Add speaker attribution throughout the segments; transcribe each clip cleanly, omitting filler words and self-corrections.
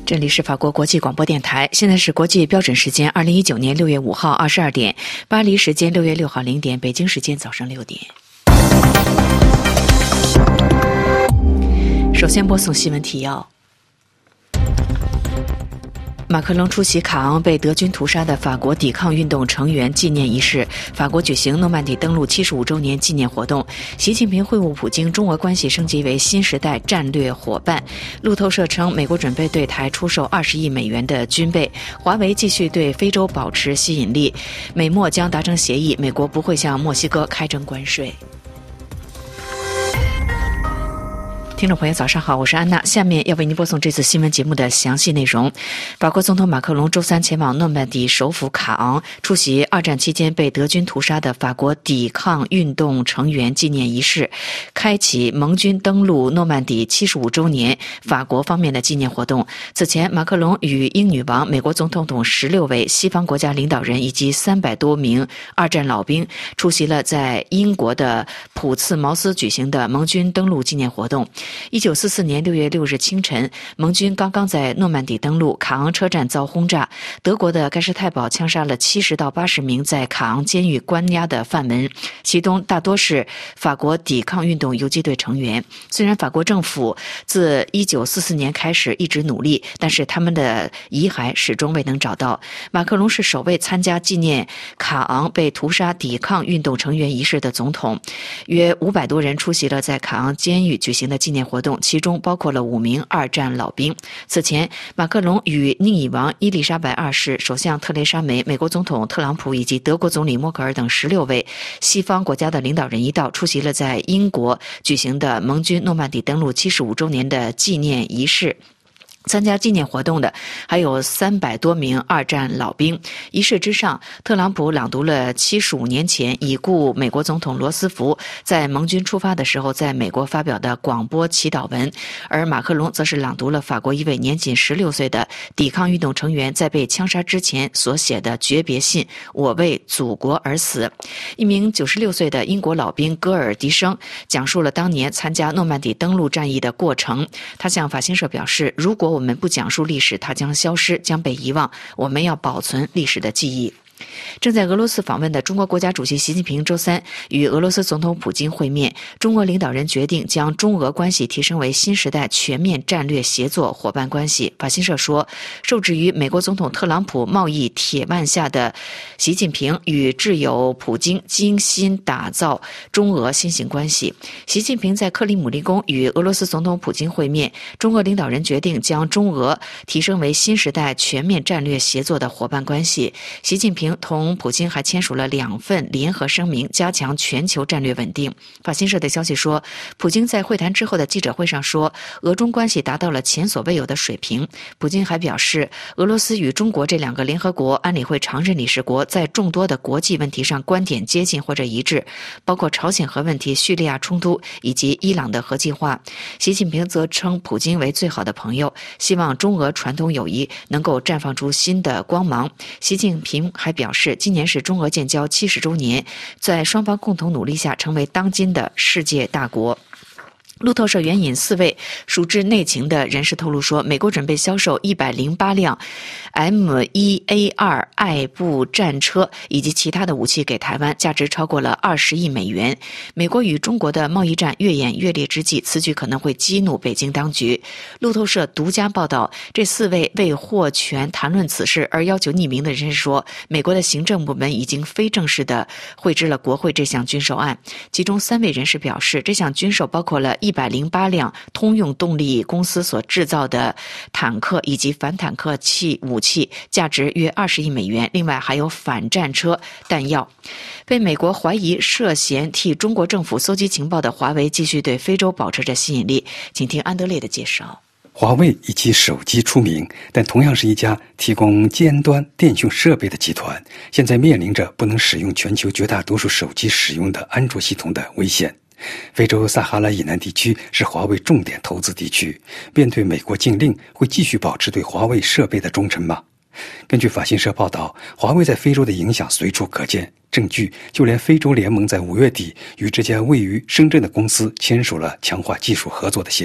Speaker 1: 这里是法国国际广播电台，现在是国际标准时间2019年6月5号22点，巴黎时间6月6号0点，北京时间早上6点。首先播送新闻提要。马克龙出席卡昂被德军屠杀的法国抵抗运动成员纪念仪式，法国举行诺曼底登陆75周年纪念活动。习近平会晤普京，中俄关系升级为新时代战略伙伴。路透社称，美国准备对台出售20亿美元的军备。华为继续对非洲保持吸引力，美墨将达成协议，美国不会向墨西哥开征关税。听众朋友早上好，我是安娜，下面要为您播送这次新闻节目的详细内容。法国总统马克龙周三前往诺曼底首府卡昂，出席二战期间被德军屠杀的法国抵抗运动成员纪念仪式，开启盟军登陆诺曼底75周年法国方面的纪念活动。此前，马克龙与英女王、美国总统等16位西方国家领导人以及300多名二战老兵出席了在英国的普茨茅斯举行的盟军登陆纪念活动。1944年6月6日清晨，盟军刚刚在诺曼底登陆，卡昂车站遭轰炸。德国的盖世太保枪杀了70到80名在卡昂监狱关押的犯人，其中大多是法国抵抗运动游击队成员。虽然法国政府自1944年开始一直努力，但是他们的遗骸始终未能找到。马克龙是首位参加纪念卡昂被屠杀抵抗运动成员仪式的总统。约500多人出席了在卡昂监狱举行的纪念活动，其中包括了5名二战老兵。此前，马克龙与英女王伊丽莎白二世、首相特蕾莎梅、美国总统特朗普以及德国总理默克尔等16位西方国家的领导人一道出席了在英国举行的盟军诺曼底登陆75周年的纪念仪式。参加纪念活动的还有300多名二战老兵。仪式之上，特朗普朗读了75年前已故美国总统罗斯福在盟军出发的时候在美国发表的广播祈祷文，而马克龙则是朗读了法国一位年仅16岁的抵抗运动成员在被枪杀之前所写的诀别信：我为祖国而死。一名96岁的英国老兵戈尔迪生讲述了当年参加诺曼底登陆战役的过程。他向法新社表示，如果我们不讲述历史，它将消失，将被遗忘。我们要保存历史的记忆。正在俄罗斯访问的中国国家主席习近平周三与俄罗斯总统普京会面，中俄领导人决定将中俄关系提升为新时代全面战略协作伙伴关系。法新社说，受制于美国总统特朗普贸易铁腕下的习近平与挚友普京精心打造中俄新型关系。习近平在克里姆林宫与俄罗斯总统普京会面，中俄领导人决定将中俄提升为新时代全面战略协作的伙伴关系。习近平同普京还签署了2份联合声明，加强全球战略稳定。法新社的消息说，普京在会谈之后的记者会上说，俄中关系达到了前所未有的水平。普京还表示，俄罗斯与中国这2个联合国安理会常任理事国在众多的国际问题上观点接近或者一致，包括朝鲜核问题、叙利亚冲突以及伊朗的核计划。习近平则称普京为最好的朋友，希望中俄传统友谊能够绽放出新的光芒。习近平还表示，今年是中俄建交70周年，在双方共同努力下成为当今的世界大国。路透社援引4位熟知内情的人士透露说，美国准备销售108辆 M1A2 爱步战车以及其他的武器给台湾，价值超过了20亿美元。美国与中国的贸易战越演越烈之际，此举可能会激怒北京当局。路透社独家报道，这4位为获权谈论此事而要求匿名的人士说，美国的行政部门已经非正式地绘制了国会这项军售案。其中3位人士表示，这项军售包括了108辆通用动力公司所制造的坦克以及反坦克武器，价值约20亿美元，另外还有反战车、弹药。被美国怀疑涉嫌替中国政府搜集情报的华为继续对非洲保持着吸引力。请听安德烈的介绍。
Speaker 2: 华为以其手机出名，但同样是一家提供尖端电讯设备的集团，现在面临着不能使用全球绝大多数手机使用的安卓系统的危险。非洲撒哈拉以南地区是华为重点投资地区，面对美国禁令，会继续保持对华为设备的忠诚吗？根据法新社报道，华为在非洲的影响随处可见，证据就连非洲联盟在5月底与这家位于深圳的公司签署了强化技术合作的协定。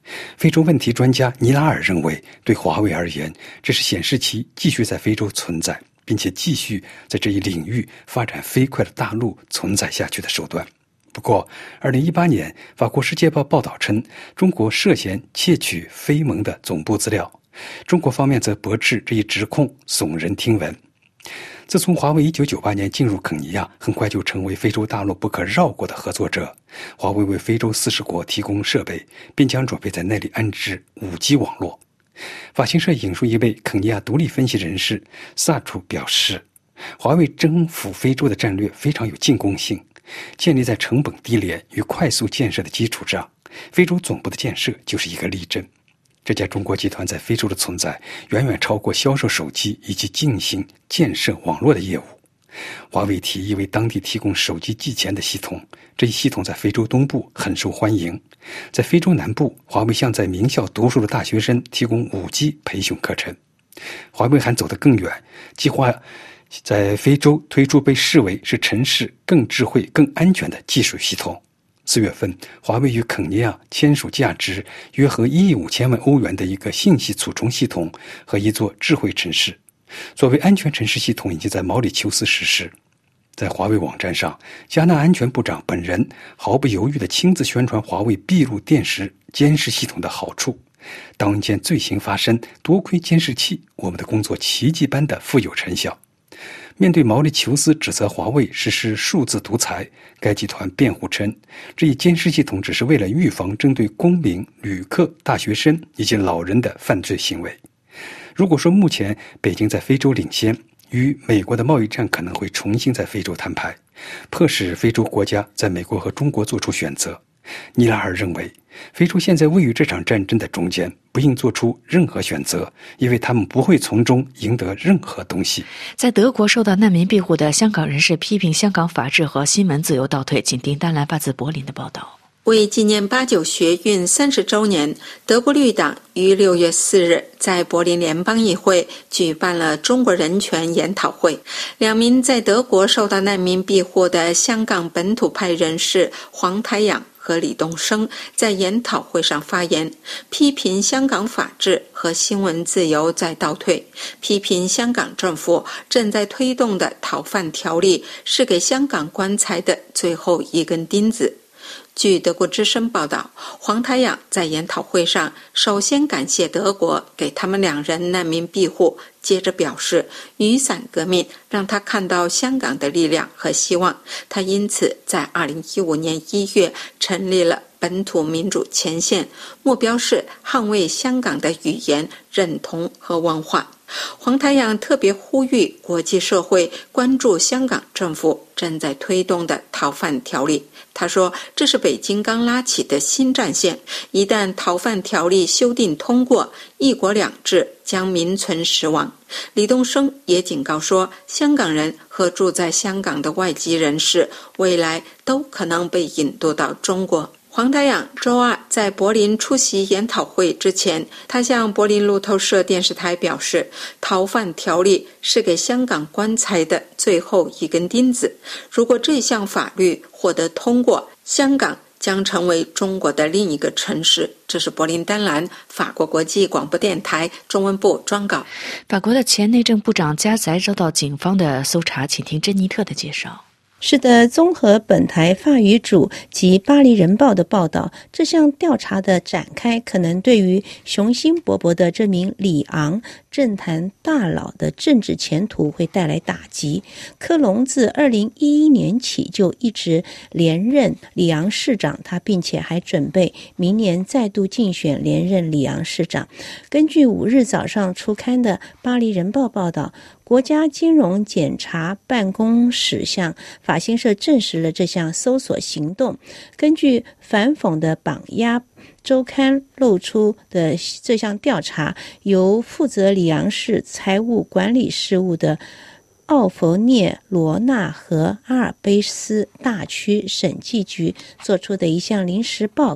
Speaker 2: 非洲问题专家尼拉尔认为，对华为而言，这是显示其继续在非洲存在，并且继续在这一领域发展飞快的大陆存在下去的手段。不过2018年法国《世界报》报道称，中国涉嫌窃取非盟的总部资料，中国方面则驳斥这一指控耸人听闻。自从华为1998年进入肯尼亚，很快就成为非洲大陆不可绕过的合作者。华为为非洲40国提供设备，并将准备在那里安置 5G 网络。法新社引述一位肯尼亚独立分析人士萨楚表示，华为征服非洲的战略非常有进攻性，建立在成本低廉与快速建设的基础上，非洲总部的建设就是一个例证。这家中国集团在非洲的存在远远超过销售手机以及进行建设网络的业务。华为提议为当地提供手机寄钱的系统，这一系统在非洲东部很受欢迎。在非洲南部，华为向在名校读书的大学生提供 5G 培训课程。华为还走得更远，计划在非洲推出被视为是城市更智慧、更安全的技术系统。4月份，华为与肯尼亚签署价值约合1亿5千万欧元的一个信息储存系统和一座智慧城市。所谓安全城市系统已经在毛里求斯实施。在华为网站上，加纳安全部长本人毫不犹豫地亲自宣传华为闭路电视监视系统的好处。当一件罪行发生，多亏监视器，我们的工作奇迹般的富有成效。面对毛里求斯指责华为实施数字独裁，该集团辩护称，这一监视系统只是为了预防针对公民、旅客、大学生以及老人的犯罪行为。如果说目前北京在非洲领先，与美国的贸易战可能会重新在非洲摊牌，迫使非洲国家在美国和中国做出选择。尼拉尔认为，非洲现在位于这场战争的中间，不应做出任何选择，因为他们不会从中赢得任何东西。
Speaker 1: 在德国受到难民庇护的香港人士批评香港法治和新闻自由倒退。请听丹兰发自柏林的报道。
Speaker 3: 为纪念89学运30周年，德国绿党于6月4日在柏林联邦议会举办了中国人权研讨会。2名在德国受到难民庇护的香港本土派人士黄台仰和李东生在研讨会上发言，批评香港法治和新闻自由在倒退，批评香港政府正在推动的逃犯条例是给香港棺材的最后一根钉子。据德国之声报道，黄台仰在研讨会上首先感谢德国给他们2人难民庇护，接着表示雨伞革命让他看到香港的力量和希望，他因此在2015年1月成立了本土民主前线，目标是捍卫香港的语言、认同和文化。黄台仰特别呼吁国际社会关注香港政府正在推动的逃犯条例。他说，这是北京刚拉起的新战线，一旦逃犯条例修订通过，一国两制将名存实亡。李东生也警告说，香港人和住在香港的外籍人士未来都可能被引渡到中国。黄台仰周2在柏林出席研讨会之前，他向柏林路透社电视台表示，逃犯条例是给香港棺材的最后一根钉子。如果这项法律获得通过，香港将成为中国的另一个城市。这是柏林丹兰法国国际广播电台中文部专稿。
Speaker 1: 法国的前内政部长加塞遭到警方的搜查，请听珍妮特的介绍。
Speaker 4: 是的，综合本台法语组及巴黎人报的报道，这项调查的展开可能对于雄心勃勃的这名里昂政坛大佬的政治前途会带来打击。科隆自2011年起就一直连任里昂市长，他并且还准备明年再度竞选连任里昂市长。根据5日早上出刊的巴黎人报报道，国家金融检察办公室向法新社证实了这项搜索行动。根据反讽的榜鸭周刊露出的这项调查，由负责里昂市财务管理事务的奥弗涅罗纳和阿尔卑斯大区审计局做出的一项临时报告。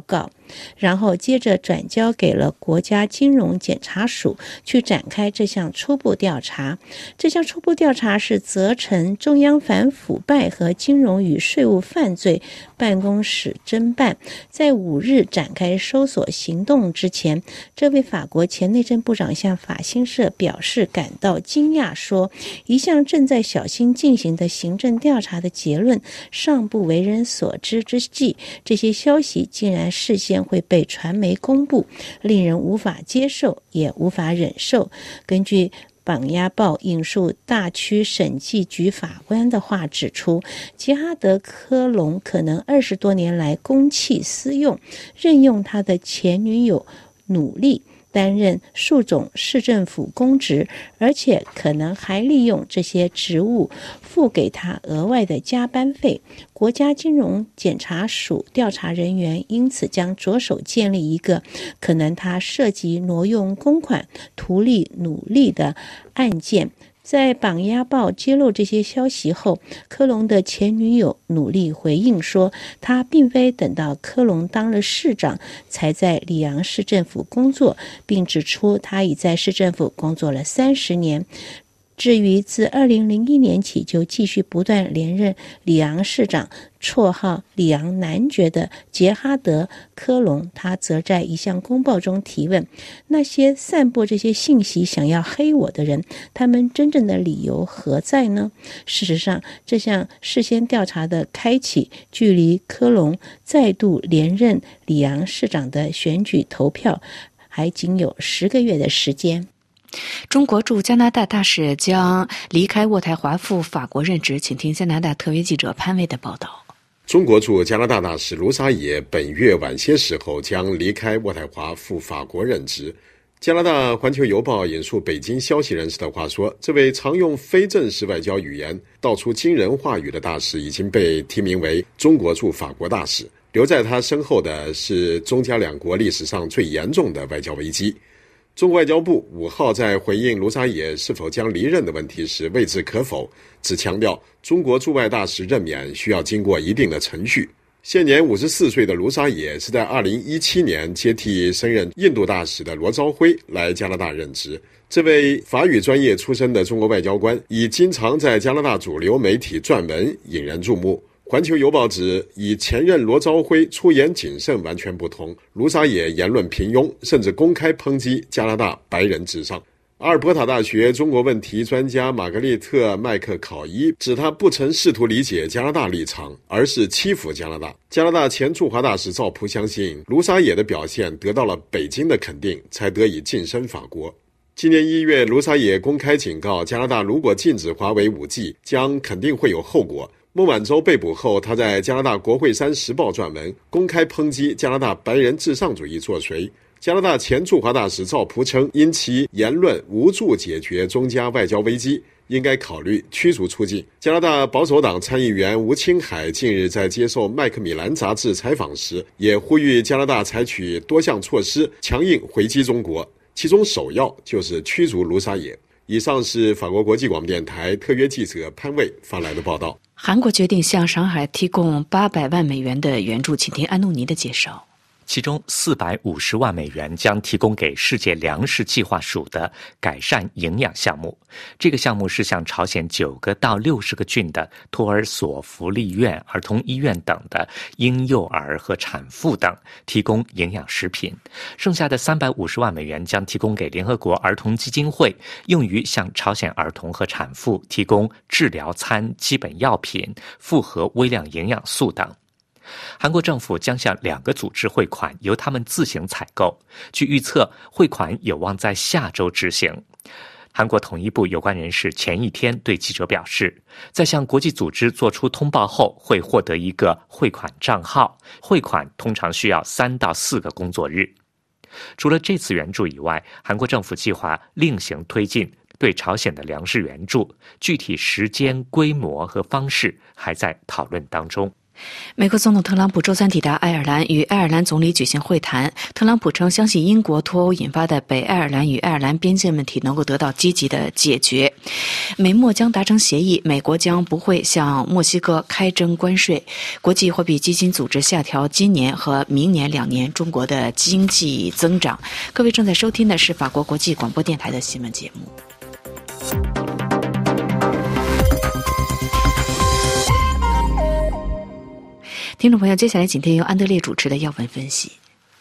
Speaker 4: 然后接着转交给了国家金融检察署去展开这项初步调查。这项初步调查是责成中央反腐败和金融与税务犯罪办公室侦办。在5日展开搜索行动之前，这位法国前内政部长向法新社表示感到惊讶，说一项正在小心进行的行政调查的结论尚不为人所知之际，这些消息竟然事先会被传媒公布，令人无法接受也无法忍受。根据榜压报引述大区审计局法官的话指出，杰哈德·科隆可能20多年来公器私用，任用他的前女友努力担任数种市政府公职，而且可能还利用这些职务付给他额外的加班费。国家金融检察署调查人员因此将着手建立一个可能他涉及挪用公款图利努力的案件。在榜压报揭露这些消息后，科隆的前女友努力回应说，他并非等到科隆当了市长才在里昂市政府工作，并指出他已在市政府工作了30年。至于自2001年起就继续不断连任里昂市长，绰号里昂男爵的杰哈德·科隆，他则在一项公报中提问，那些散播这些信息想要黑我的人，他们真正的理由何在呢？事实上，这项事先调查的开启距离科隆再度连任里昂市长的选举投票还仅有10个月的时间。
Speaker 1: 中国驻加拿大大使将离开渥太华赴法国任职，请听加拿大特约记者潘卫的报道。
Speaker 5: 中国驻加拿大大使卢沙野本月晚些时候将离开渥太华赴法国任职。加拿大环球邮报引述北京消息人士的话说，这位常用非正式外交语言道出惊人话语的大使已经被提名为中国驻法国大使。留在他身后的是中加两国历史上最严重的外交危机。中国外交部5号在回应卢沙野是否将离任的问题时未置可否，只强调中国驻外大使任免需要经过一定的程序。现年54岁的卢沙野是在2017年接替升任印度大使的罗昭辉来加拿大任职。这位法语专业出身的中国外交官已经常在加拿大主流媒体撰文引人注目。环球邮报指，与前任罗昭辉出言谨慎完全不同，卢沙野言论平庸，甚至公开抨击加拿大白人至上。阿尔伯塔大学中国问题专家玛格丽特·麦克考伊指，他不曾试图理解加拿大立场，而是欺负加拿大。加拿大前驻华大使赵普相信，卢沙野的表现得到了北京的肯定，才得以晋升法国。今年1月，卢沙野公开警告，加拿大如果禁止华为5G，将肯定会有后果。孟晚舟被捕后，他在加拿大国会山时报撰文，公开抨击加拿大白人至上主义作祟。加拿大前驻华大使赵普称，因其言论无助解决中加外交危机，应该考虑驱逐出境。加拿大保守党参议员吴清海近日在接受麦克米兰杂志采访时，也呼吁加拿大采取多项措施，强硬回击中国，其中首要就是驱逐卢沙野。以上是法国国际广播电台特约记者潘卫发来的报道。
Speaker 1: 韩国决定向上海提供800万美元的援助，请听安东尼的介绍。
Speaker 6: 其中450万美元将提供给世界粮食计划署的改善营养项目。这个项目是向朝鲜9个到60个郡的托儿所、福利院、儿童医院等的婴幼儿和产妇等提供营养食品。剩下的350万美元将提供给联合国儿童基金会，用于向朝鲜儿童和产妇提供治疗餐、基本药品、复合微量营养素等。韩国政府将向2个组织汇款，由他们自行采购。据预测，汇款有望在下周执行。韩国统一部有关人士前一天对记者表示，在向国际组织做出通报后，会获得一个汇款账号，汇款通常需要3到4个工作日。除了这次援助以外，韩国政府计划另行推进对朝鲜的粮食援助，具体时间、规模和方式还在讨论当中。
Speaker 1: 美国总统特朗普周三抵达爱尔兰，与爱尔兰总理举行会谈。特朗普称，相信英国脱欧引发的北爱尔兰与爱尔兰边界问题能够得到积极的解决。美墨将达成协议，美国将不会向墨西哥开征关税。国际货币基金组织下调今年和明年2年中国的经济增长。各位正在收听的是法国国际广播电台的新闻节目。听众朋友，接下来请听由安德烈主持的要闻分析。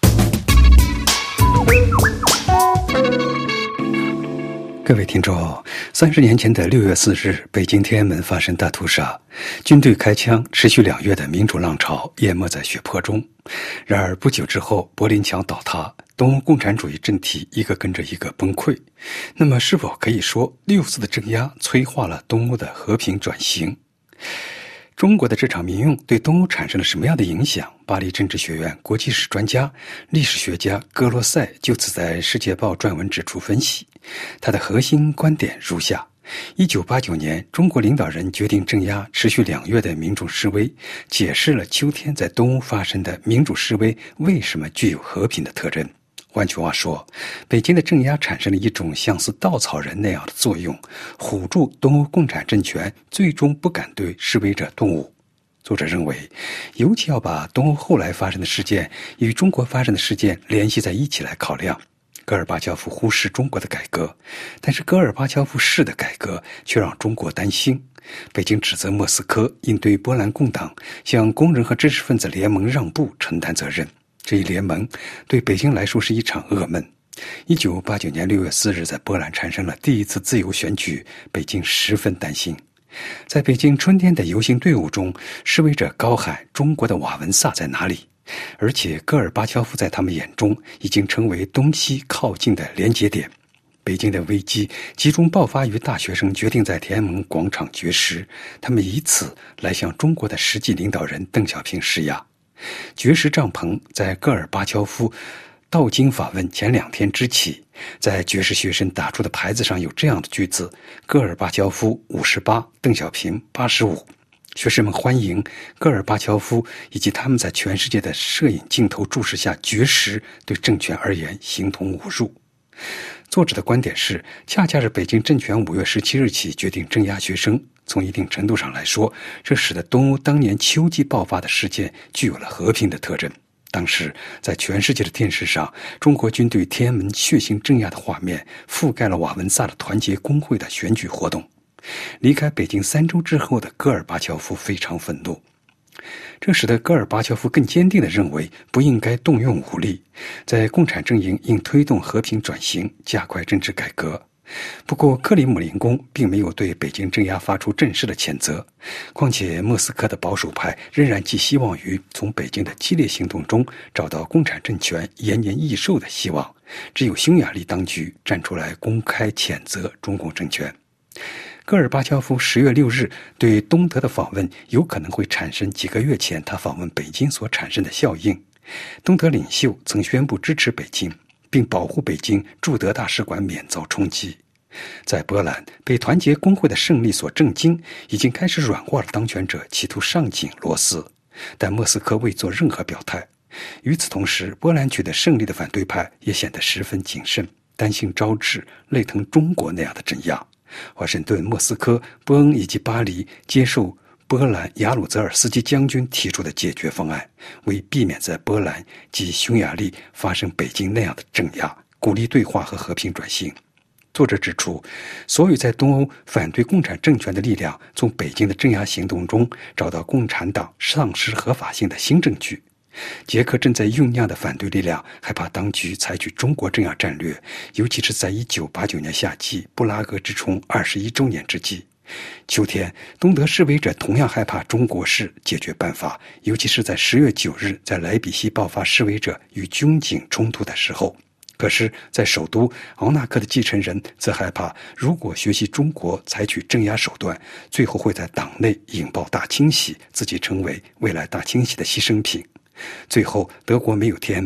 Speaker 2: 各位听众，30年前的6月4日，北京天安门发生大屠杀，军队开枪，持续2月的民主浪潮淹没在血泊中。然而不久之后，柏林墙倒塌，东欧共产主义政体一个跟着一个崩溃。那么是否可以说6次的镇压催化了东欧的和平转型？中国的这场民运对东欧产生了什么样的影响？巴黎政治学院国际史专家、历史学家戈罗塞就此在《世界报》撰文指出分析，他的核心观点如下：1989年，中国领导人决定镇压持续2月的民主示威，解释了秋天在东欧发生的民主示威为什么具有和平的特征。换句话说，北京的镇压产生了一种像似稻草人那样的作用，唬住东欧共产政权最终不敢对示威者动武。作者认为，尤其要把东欧后来发生的事件与中国发生的事件联系在一起来考量。戈尔巴乔夫忽视中国的改革，但是戈尔巴乔夫式的改革却让中国担心。北京指责莫斯科应对波兰共党向工人和知识分子联盟让步承担责任。这一联盟对北京来说是一场噩梦。1989年6月4日，在波兰产生了第一次自由选举，北京十分担心。在北京春天的游行队伍中，示威者高喊中国的瓦文萨在哪里？而且戈尔巴乔夫在他们眼中已经成为东西靠近的连接点。北京的危机集中爆发于大学生决定在天安门广场绝食，他们以此来向中国的实际领导人邓小平施压。绝食帐篷在戈尔巴乔夫到京访问前2天支起，在绝食学生打出的牌子上有这样的句子：戈尔巴乔夫58，邓小平85。学生们欢迎戈尔巴乔夫以及他们在全世界的摄影镜头注视下绝食，对政权而言形同侮辱。作者的观点是，恰恰是北京政权5月17日起决定镇压学生，从一定程度上来说，这使得东欧当年秋季爆发的事件具有了和平的特征。当时在全世界的电视上，中国军队天安门血腥镇压的画面覆盖了瓦文萨的团结工会的选举活动。离开北京3周之后的戈尔巴乔夫非常愤怒，这使得戈尔巴乔夫更坚定地认为不应该动用武力，在共产阵营应推动和平转型，加快政治改革。不过克里姆林宫并没有对北京镇压发出正式的谴责，况且莫斯科的保守派仍然寄希望于从北京的激烈行动中找到共产政权延年益寿的希望，只有匈牙利当局站出来公开谴责中共政权。戈尔巴乔夫10月6日对东德的访问有可能会产生几个月前他访问北京所产生的效应。东德领袖曾宣布支持北京，并保护北京驻德大使馆免遭冲击。在波兰，被团结工会的胜利所震惊，已经开始软化了当权者企图上紧螺丝，但莫斯科未做任何表态。与此同时，波兰取得胜利的反对派也显得十分谨慎，担心招致类同中国那样的镇压。华盛顿、莫斯科、波恩以及巴黎接受波兰雅鲁泽尔斯基将军提出的解决方案，为避免在波兰及匈牙利发生北京那样的镇压，鼓励对话和和平转型。作者指出，所有在东欧反对共产政权的力量从北京的镇压行动中找到共产党丧失合法性的新证据。捷克正在酝酿的反对力量害怕当局采取中国镇压战略，尤其是在1989年夏季布拉格之冲21周年之际。秋天，东德示威者同样害怕中国式解决办法，尤其是在10月9日在莱比锡爆发示威者与军警冲突的时候。可是在首都奥纳克的继承人则害怕，如果学习中国采取镇压手段，最后会在党内引爆大清洗，自己成为未来大清洗的牺牲品。最后，德国没有天安门，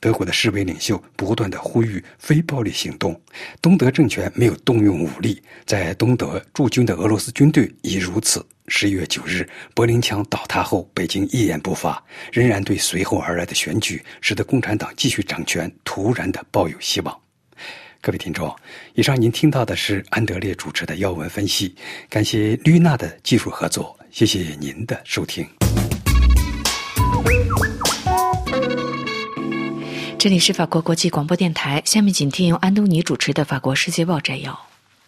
Speaker 2: 德国的示威领袖不断地呼吁非暴力行动。东德政权没有动用武力，在东德驻军的俄罗斯军队亦如此。11月9日，柏林墙倒塌后，北京一言不发，仍然对随后而来的选举使得共产党继续掌权突然地抱有希望。各位听众，以上您听到的是安德烈主持的要闻分析，感谢绿娜的技术合作，谢谢您的收听。
Speaker 1: 这里是法国国际广播电台，下面请听由安东尼主持的法国世界报摘要。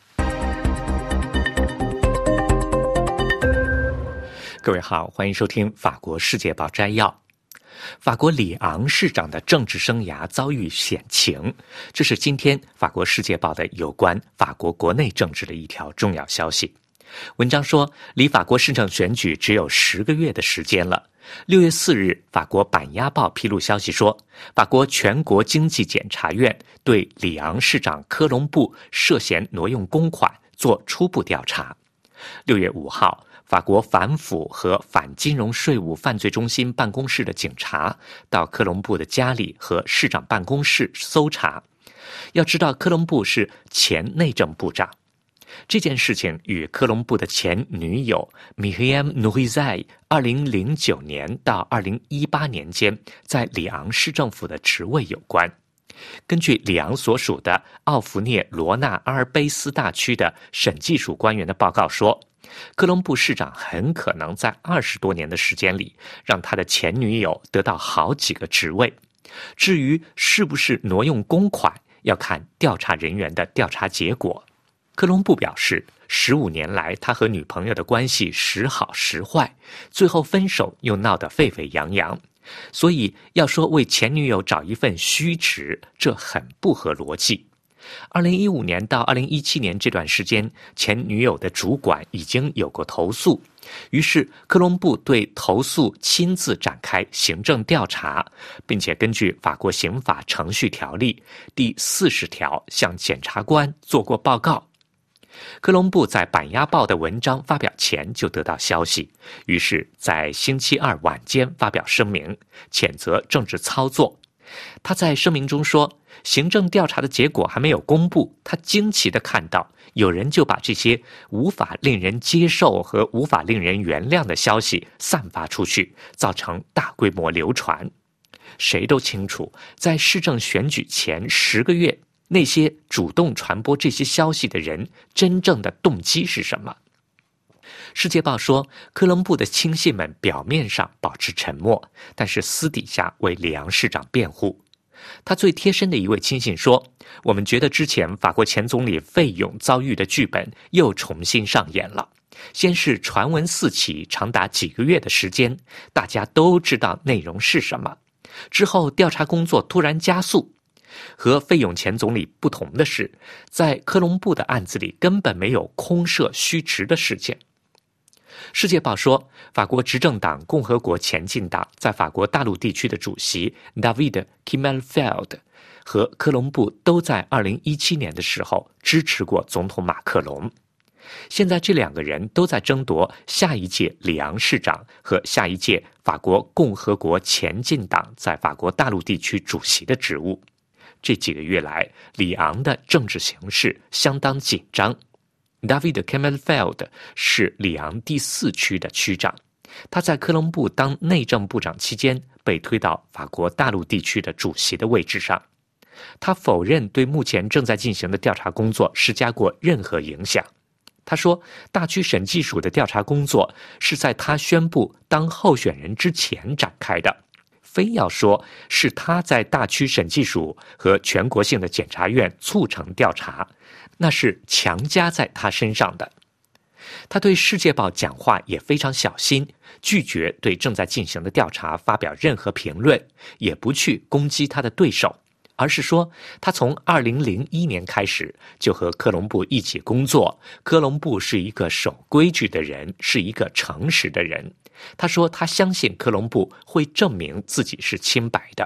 Speaker 6: 各位好，欢迎收听法国世界报摘要。法国里昂市长的政治生涯遭遇险情，这是今天法国世界报的有关法国国内政治的一条重要消息。文章说，离法国市政选举只有10个月的时间了。6月4日，法国板鸭报披露消息说，法国全国经济检察院对里昂市长科隆布涉嫌挪用公款做初步调查。6月5号，法国反腐和反金融税务犯罪中心办公室的警察到科隆布的家里和市长办公室搜查。要知道，科隆布是前内政部长。这件事情与科隆布的前女友 Myriam Norizet 2009年到2018年间在里昂市政府的职位有关。根据里昂所属的奥弗涅罗纳阿尔卑斯大区的审计署官员的报告说，科隆布市长很可能在20多年的时间里让他的前女友得到好几个职位。至于是不是挪用公款，要看调查人员的调查结果。科隆布表示，15年来他和女朋友的关系时好时坏，最后分手又闹得沸沸扬扬，所以要说为前女友找一份虚职，这很不合逻辑。2015年到2017年这段时间，前女友的主管已经有过投诉，于是科隆布对投诉亲自展开行政调查，并且根据法国刑法程序条例第40条向检察官做过报告。科隆布在板鸭报的文章发表前就得到消息，于是在星期二晚间发表声明，谴责政治操作。他在声明中说，行政调查的结果还没有公布，他惊奇地看到有人就把这些无法令人接受和无法令人原谅的消息散发出去，造成大规模流传。谁都清楚，在市政选举前10个月，那些主动传播这些消息的人真正的动机是什么？世界报说，科隆布的亲信们表面上保持沉默，但是私底下为里昂市长辩护。他最贴身的一位亲信说，我们觉得之前法国前总理费永遭遇的剧本又重新上演了。先是传闻四起，长达几个月的时间，大家都知道内容是什么。之后调查工作突然加速。和费永前总理不同的是，在科隆布的案子里根本没有空设虚职的事件。世界报说，法国执政党共和国前进党在法国大陆地区的主席 David Kimmelfeld 和科隆布都在2017年的时候支持过总统马克龙。现在这两个人都在争夺下一届里昂市长和下一届法国共和国前进党在法国大陆地区主席的职务。这几个月来，里昂的政治形势相当紧张。David Kimmelfeld 是里昂第4区的区长，他在科隆布当内政部长期间被推到法国大陆地区的主席的位置上。他否认对目前正在进行的调查工作施加过任何影响。他说，大区审计署的调查工作是在他宣布当候选人之前展开的。非要说是他在大区审计署和全国性的检察院促成调查，那是强加在他身上的。他对《世界报》讲话也非常小心，拒绝对正在进行的调查发表任何评论，也不去攻击他的对手，而是说他从2001年开始就和科隆布一起工作，科隆布是一个守规矩的人，是一个诚实的人。他说他相信科隆布会证明自己是清白的。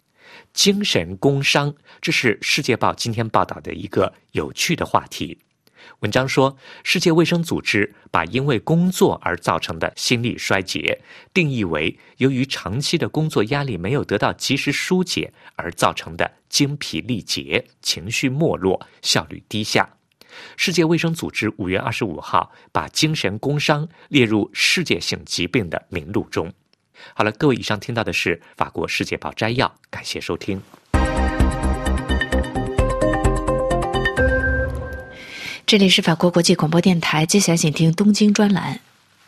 Speaker 6: 精神工伤，这是《世界报》今天报道的一个有趣的话题。 文章说，世界卫生组织把因为工作而造成的心力衰竭定义为由于长期的工作压力没有得到及时疏解而造成的精疲力竭、情绪没落、效率低下。世界卫生组织5月25号把精神工伤列入世界性疾病的名录中。好了，各位，以上听到的是法国世界报摘要，感谢收听。
Speaker 1: 这里是法国国际广播电台，接下来请听东京专栏。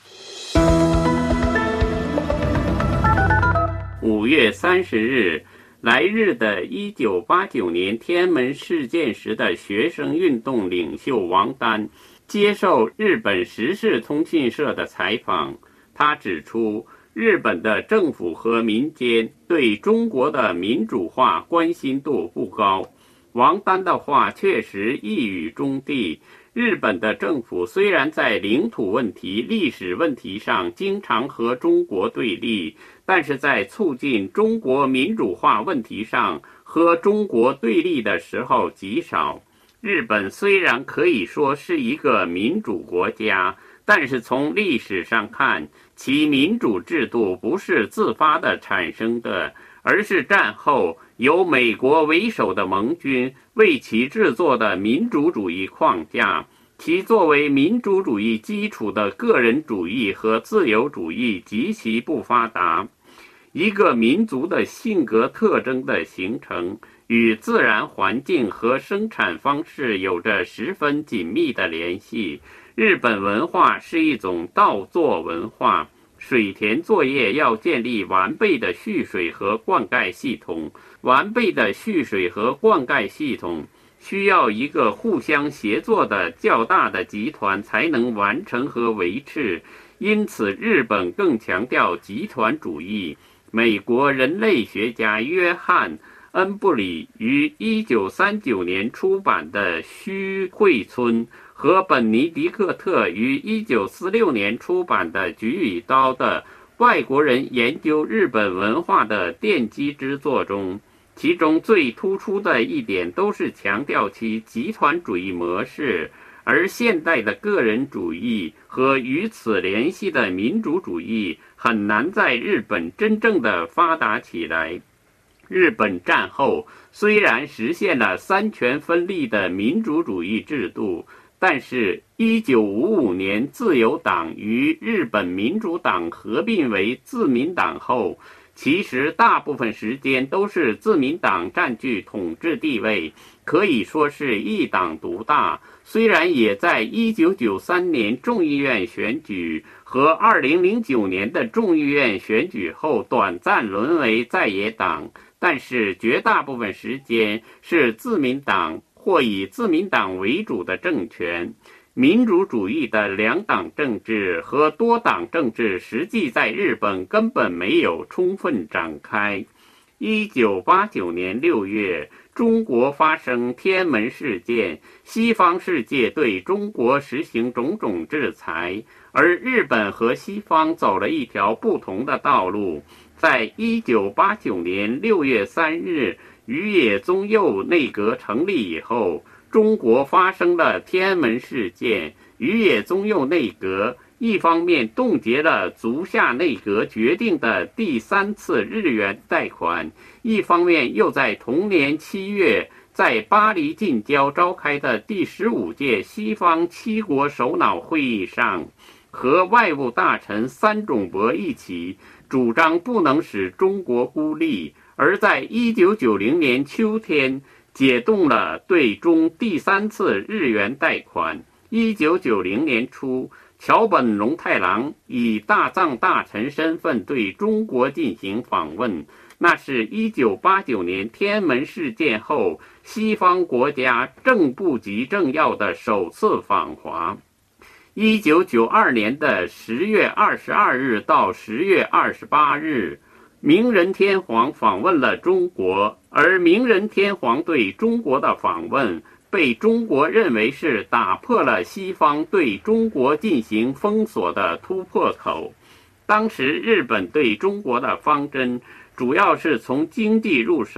Speaker 7: 5月30日，来日的1989年天安门事件时的学生运动领袖王丹接受日本时事通讯社的采访，他指出，日本的政府和民间对中国的民主化关心度不高。王丹的话确实一语中的，日本的政府虽然在领土问题、历史问题上经常和中国对立，但是在促进中国民主化问题上和中国对立的时候极少。日本虽然可以说是一个民主国家，但是从历史上看，其民主制度不是自发地产生的，而是战后由美国为首的盟军为其制作的民主主义框架。其作为民主主义基础的个人主义和自由主义极其不发达。一个民族的性格特征的形成与自然环境和生产方式有着十分紧密的联系。日本文化是一种稻作文化，水田作业要建立完备的蓄水和灌溉系统，完备的蓄水和灌溉系统需要一个互相协作的较大的集团才能完成和维持，因此日本更强调集团主义。美国人类学家约翰·恩布里于1939年出版的《须惠村》和本尼迪克特于1946年出版的《举与刀》的外国人研究日本文化的奠基之作中，其中最突出的一点都是强调其集团主义模式，而现代的个人主义和与此联系的民主主义很难在日本真正的发达起来。日本战后虽然实现了三权分立的民主主义制度，但是1955年自由党与日本民主党合并为自民党后，其实大部分时间都是自民党占据统治地位，可以说是一党独大。虽然也在1993年众议院选举和2009年的众议院选举后短暂沦为在野党，但是绝大部分时间是自民党或以自民党为主的政权。民主主义的两党政治和多党政治实际在日本根本没有充分展开。1989年6月，中国发生天安门事件，西方世界对中国实行种种制裁，而日本和西方走了一条不同的道路。在1989年6月3日，宇野宗右内阁成立以后，中国发生了天安门事件。宇野宗右内阁一方面冻结了足下内阁决定的第3次日元贷款，一方面又在同年7月在巴黎近郊召开的第15届西方7国首脑会议上，和外务大臣三种博一起主张不能使中国孤立，而在1990年秋天解冻了对中第3次日元贷款。1990年初，桥本龙太郎以大藏大臣身份对中国进行访问，那是1989年天安门事件后西方国家正部级政要的首次访华。1992年的10月22日到10月28日，明仁天皇访问了中国，而明仁天皇对中国的访问被中国认为是打破了西方对中国进行封锁的突破口。当时日本对中国的方针主要是从经济入手，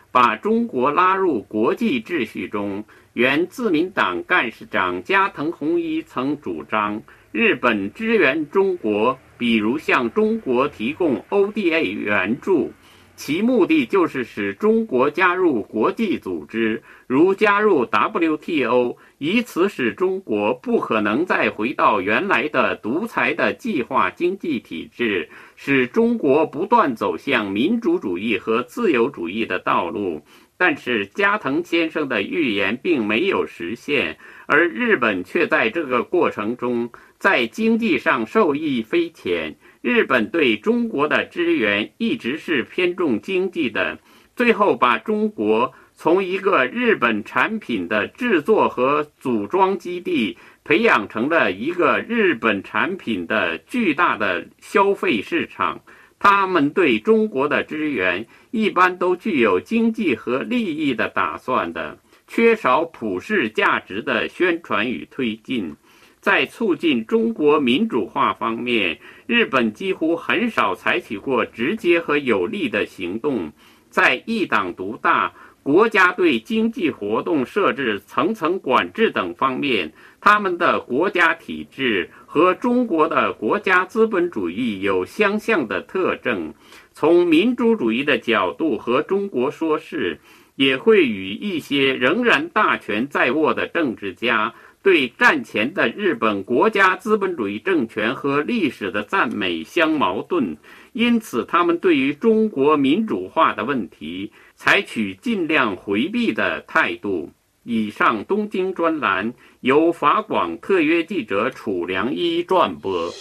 Speaker 7: 把中国拉入国际秩序中。原自民党干事长加藤弘一曾主张，日本支援中国，比如向中国提供 ODA 援助，其目的就是使中国加入国际组织，如加入 WTO， 以此使中国不可能再回到原来的独裁的计划经济体制，使中国不断走向民主主义和自由主义的道路。但是加藤先生的预言并没有实现，而日本却在这个过程中在经济上受益匪浅。日本对中国的支援一直是偏重经济的，最后把中国从一个日本产品的制作和组装基地培养成了一个日本产品的巨大的消费市场。他们对中国的支援一般都具有经济和利益的打算的，缺少普世价值的宣传与推进。在促进中国民主化方面，日本几乎很少采取过直接和有力的行动。在一党独大、国家对经济活动设置层层管制等方面，他们的国家体制和中国的国家资本主义有相像的特征。从民主主义的角度和中国说事，也会与一些仍然大权在握的政治家对战前的日本国家资本主义政权和历史的赞美相矛盾，因此他们对于中国民主化的问题采取尽量回避的态度。以上东京专栏由法广特约记者楚良一转播。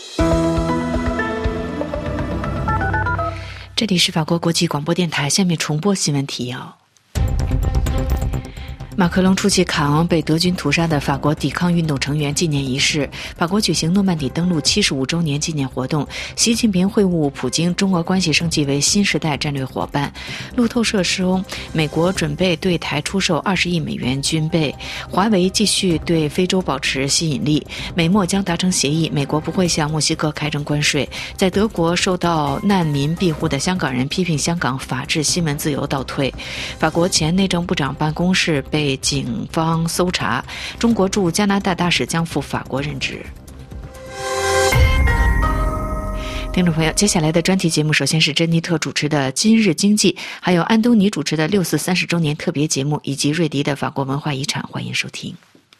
Speaker 1: 这里是法国国际广播电台，下面重播新闻提要。马克龙出席卡昂被德军屠杀的法国抵抗运动成员纪念仪式，法国举行诺曼底登陆75周年纪念活动，习近平会晤普京，中俄关系升级为新时代战略伙伴。路透社说，美国准备对台出售20亿美元军备，华为继续对非洲保持吸引力，美墨将达成协议，美国不会向墨西哥开征关税。在德国受到难民庇护的香港人批评香港法治新闻自由倒退。法国前内政部长办公室被警方搜查，中国驻加拿大大使将赴法国任职。听众朋友，接下来的专题节目首先是珍妮特主持的今日经济，还有安东尼主持的6·4 30周年特别节目，以及瑞迪的法国文化遗产，欢迎收听。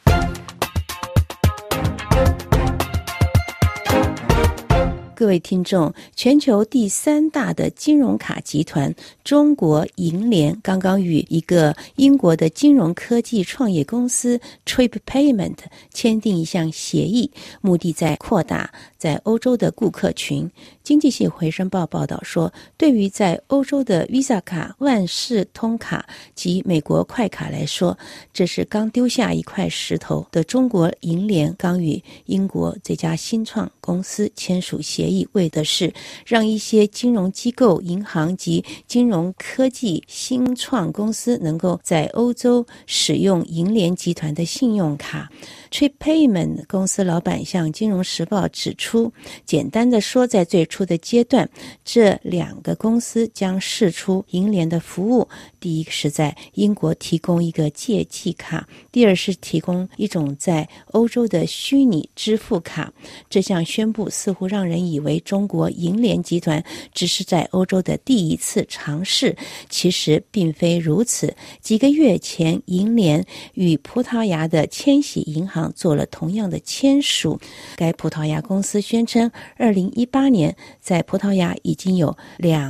Speaker 4: 各位听众，全球第3大的金融卡集团中国银联刚刚与一个英国的金融科技创业公司 Trip Payment 签订一项协议，目的在扩大在欧洲的顾客群。经济系回声报报道说，对于在欧洲的 Visa 卡、万事通卡及美国快卡来说，这是刚丢下一块石头的中国银联刚与英国这家新创公司签署协议，为的是让一些金融机构、银行及金融科技新创公司能够在欧洲使用银联集团的信用卡。Trip Payment 公司老板向金融时报指出，简单的说，在最初的阶段，这2个公司将释出银联的服务。第一个是在英国提供一个借记卡，第二是提供一种在欧洲的虚拟支付卡。这项宣布似乎让人以为中国银联集团只是在欧洲的第一次尝试，其实并非如此。几个月前，银联与葡萄牙的千禧银行做了同样的签署。该葡萄牙公司宣称2018年在葡萄牙已经有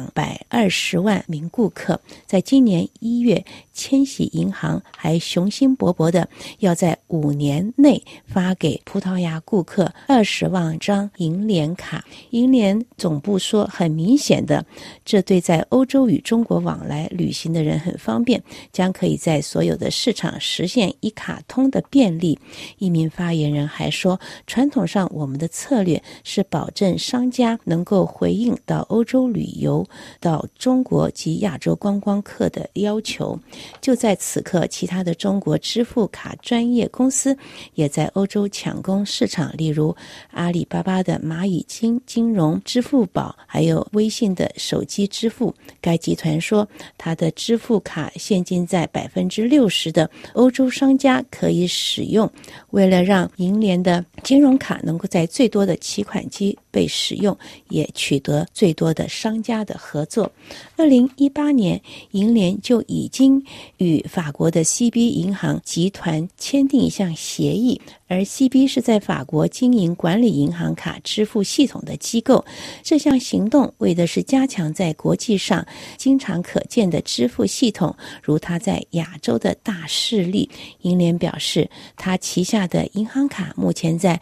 Speaker 4: 220万名顾客。在今年1月，千禧银行还雄心勃勃的要在5年内发给葡萄牙顾客20万张银联卡。银联总部说，很明显的，这对在欧洲与中国往来旅行的人很方便，将可以在所有的市场实现一卡通的便利。一名发言人还说，传统上我们的策略是保证商家能够回应到欧洲旅游、到中国及亚洲观光客的要求。就在此刻，其他的中国支付卡专业公司也在欧洲抢攻市场，例如阿里巴巴的蚂蚁金金融支付宝还有微信的手机支付。该集团说，它的支付卡现今在 60% 的欧洲商家可以使用。为了让银联的金融卡能够在最多的提款机被使用，也取得最多的商家的合作。2018年，银联就已经与法国的 CB 银行集团签订一项协议，而 CB 是在法国经营管理银行卡支付系统的机构。这项行动为的是加强在国际上经常可见的支付系统，如它在亚洲的大势力。银联表示，它旗下的银行卡目前在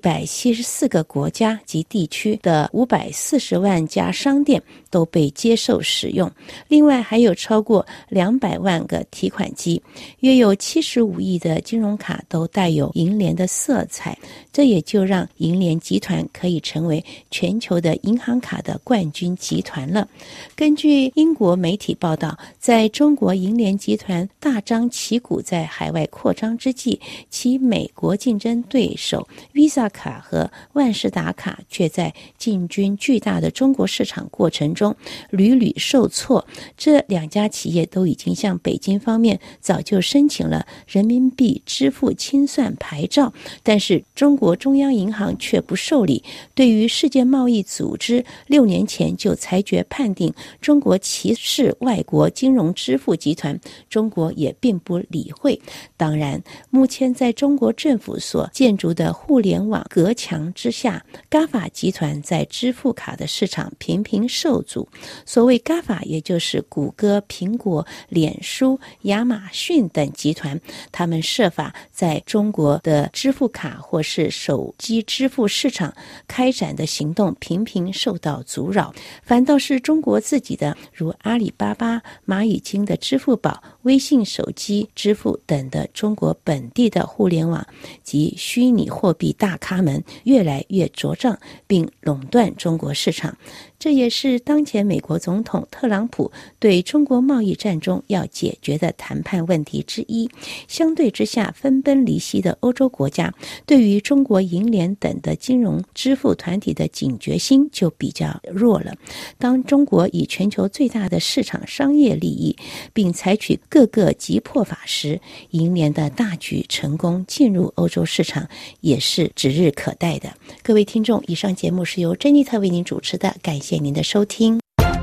Speaker 4: 174个国家及地区的540万家商店都被接受使用，另外还有超过200万个提款机，约有75亿的金融卡都带有银联的色彩，这也就让银联集团可以成为全球的银行卡的冠军集团了。根据英国媒体报道，在中国银联集团大张旗鼓在海外扩张之际，其美国竞争对手 Visa 卡和万事达卡却在进军巨大的中国市场过程中屡屡受挫。这两家企业都已经向北京方面早就申请了人民币支付清算牌照，但是中国中央银行却不受理。对于世界贸易组织6年前就裁决判定中国歧视外国金融支付集团，中国也并不理会。当然，目前在中国政府所建筑的互联网隔墙之下，GAFA 集团在支付卡的市场频频受阻。所谓 GAFA 也就是谷歌、苹果、脸书、亚马逊等集团，他们设法在中国的支付卡或是手机支付市场开展的行动频频受到阻扰，反倒是中国自己的如阿里巴巴、蚂蚁金的支付宝、微信手机支付等的中国本地的互联网及虚拟货币大咖们越来越茁壮，并垄断中国市场。这也是当前美国总统特朗普对中国贸易战中要解决的谈判问题之一。相对之下，分崩离析的欧洲国家对于中国银联等的金融支付团体的警觉心就比较弱了。当中国以全球最大的市场商业利益，并采取各个急迫法时，银联的大举成功进入欧洲市场也是指日可待的。各位听众，以上节目是由珍妮特为您主持的，感谢您的收听。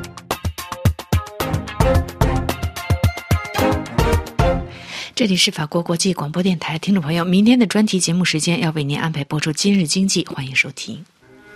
Speaker 1: 这里是法国国际广播电台，听众朋友，明天的专题节目时间要为您安排播出今日经济，欢迎收听。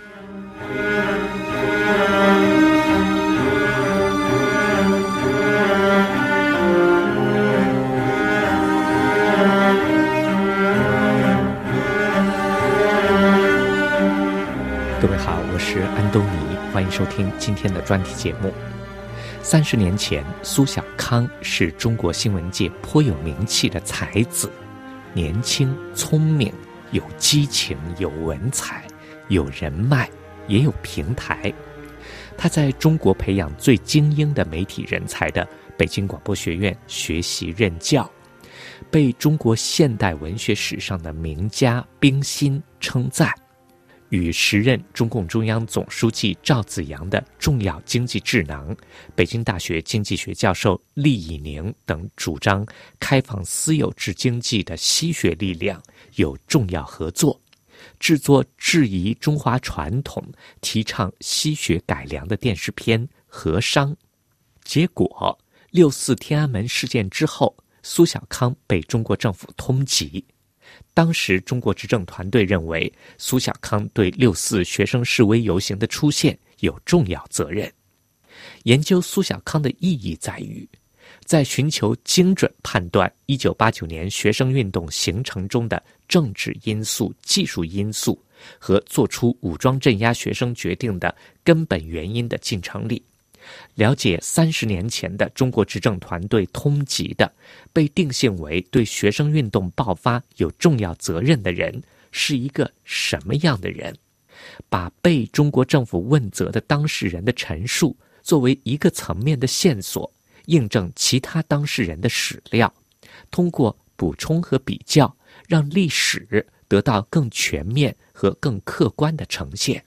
Speaker 6: 各位好，我是安东尼，欢迎收听今天的专题节目。30年前，苏小康是中国新闻界颇有名气的才子，年轻、聪明，有激情，有文采，有人脉，也有平台。他在中国培养最精英的媒体人才的北京广播学院学习任教，被中国现代文学史上的名家冰心称赞。与时任中共中央总书记赵紫阳的重要经济智囊、北京大学经济学教授厉以宁等主张开放私有制经济的西学力量有重要合作，制作质疑中华传统、提倡西学改良的电视片《和商》。结果6·4天安门事件之后，苏小康被中国政府通缉。当时中国执政团队认为苏小康对6·4学生示威游行的出现有重要责任。研究苏小康的意义在于，在寻求精准判断1989年学生运动形成中的政治因素、技术因素和做出武装镇压学生决定的根本原因的进程里，了解30年前的中国执政团队通缉的被定性为对学生运动爆发有重要责任的人是一个什么样的人，把被中国政府问责的当事人的陈述作为一个层面的线索，印证其他当事人的史料，通过补充和比较，让历史得到更全面和更客观的呈现。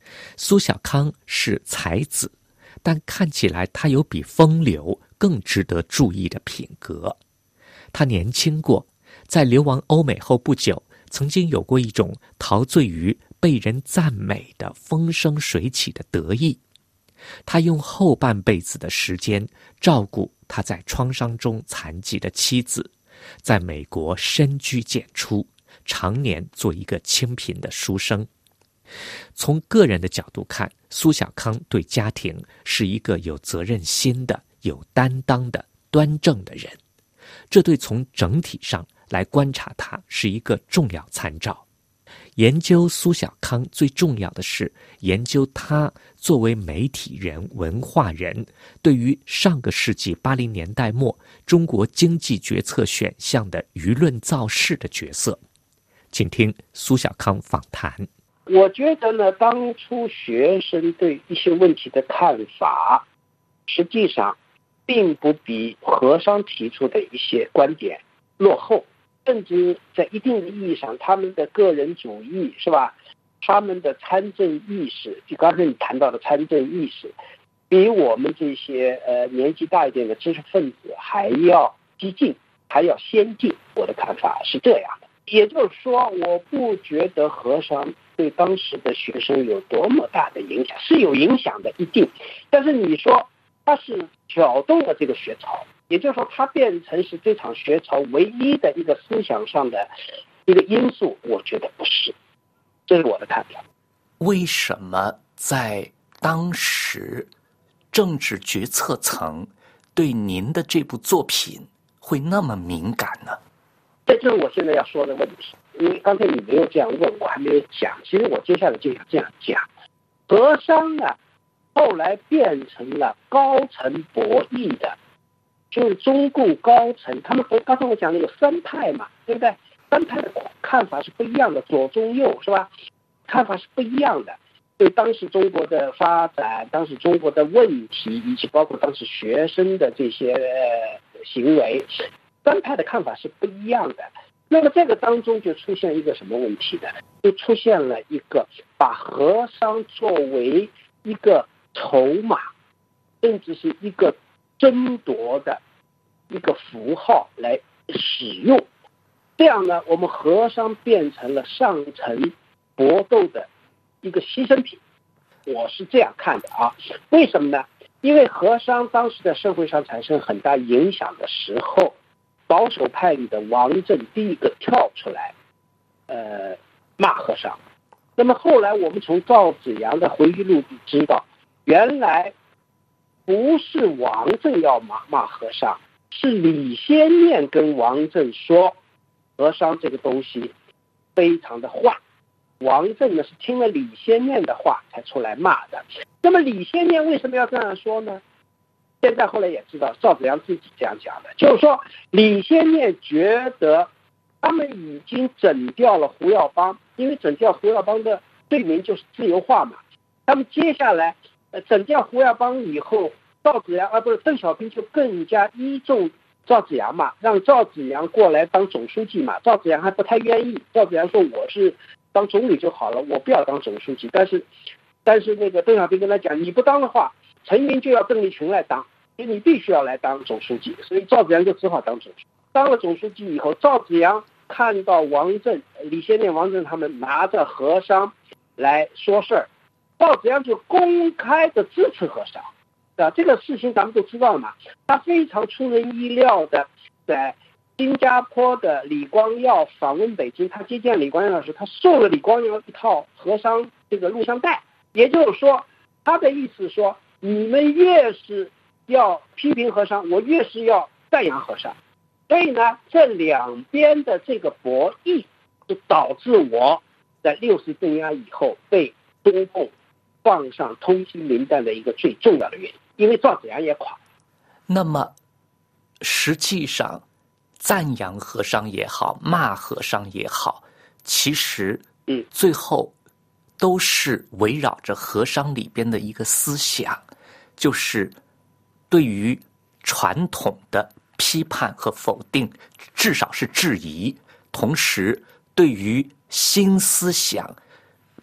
Speaker 6: 苏小康是才子，但看起来他有比风流更值得注意的品格。他年轻过，在流亡欧美后不久，曾经有过一种陶醉于被人赞美的风生水起的得意。他用后半辈子的时间照顾他在创伤中残疾的妻子，在美国深居简出，常年做一个清贫的书生。从个人的角度看，苏小康对家庭是一个有责任心的、有担当的、端正的人，这对从整体上来观察他是一个重要参照。研究苏小康最重要的是研究他作为媒体人、文化人对于上个世纪80年代末中国经济决策选项的舆论造势的角色。请听苏小康访谈。
Speaker 8: 我觉得呢，当初学生对一些问题的看法，实际上并不比和商提出的一些观点落后，甚至在一定的意义上，他们的个人主义是吧？他们的参政意识，就刚才你谈到的参政意识，比我们这些年纪大一点的知识分子还要激进，还要先进。我的看法是这样的，也就是说，我不觉得和商对当时的学生有多么大的影响，是有影响的，一定。但是你说它是挑动了这个学潮，也就是说它变成是这场学潮唯一的一个思想上的一个因素，我觉得不是，这是我的看法。
Speaker 9: 为什么在当时政治决策层对您的这部作品会那么敏感呢？
Speaker 8: 这就是我现在要说的问题。因为刚才你没有这样问，我还没有讲，其实我接下来就想这样讲。和商呢，后来变成了高层博弈的，就是中共高层，他们和刚才我讲的有三派嘛，对不对？三派的看法是不一样的，左中右是吧？看法是不一样的，对当时中国的发展、当时中国的问题，以及包括当时学生的这些行为，三派的看法是不一样的。那么这个当中就出现一个什么问题呢？就出现了一个把和商作为一个筹码，甚至是一个争夺的一个符号来使用。这样呢，我们和商变成了上层搏斗的一个牺牲品。我是这样看的啊。为什么呢？因为和商当时在社会上产生很大影响的时候，保守派里的王震第一个跳出来骂和商。那么后来我们从赵紫阳的回忆录里知道，原来不是王震要骂和商，是李先念跟王震说和商这个东西非常的坏。王震呢是听了李先念的话才出来骂的。那么李先念为什么要这样说呢？现在后来也知道，赵紫阳自己这样讲的，就是说李先念觉得他们已经整掉了胡耀邦，因为整掉胡耀邦的罪名就是自由化嘛。他们接下来整掉胡耀邦以后，赵紫阳邓小平就更加倚重赵紫阳嘛，让赵紫阳过来当总书记嘛。赵紫阳还不太愿意，赵紫阳说我是当总理就好了，我不要当总书记。但是那个邓小平跟他讲，你不当的话，陈云就要邓丽群来当，所以你必须要来当总书记。所以赵紫阳就只好当总书记。当了总书记以后，赵紫阳看到王震、李先念、王震他们拿着和商来说事儿，赵紫阳就公开的支持和商。这个事情咱们都知道嘛。他非常出人意料的，在新加坡的李光耀访问北京，他接见李光耀的时候，他送了李光耀一套和商这个录像带。也就是说，他的意思说，你们越是要批评和商，我越是要赞扬和商。所以呢，这两边的这个博弈，就导致我在60镇压以后被中共放上通缉名单的一个最重要的原因，因为赵紫阳也垮。
Speaker 9: 那么，实际上，赞扬和商也好，骂和商也好，其实，最后都是围绕着和商里边的一个思想，就是对于传统的批判和否定，至少是质疑，同时对于新思想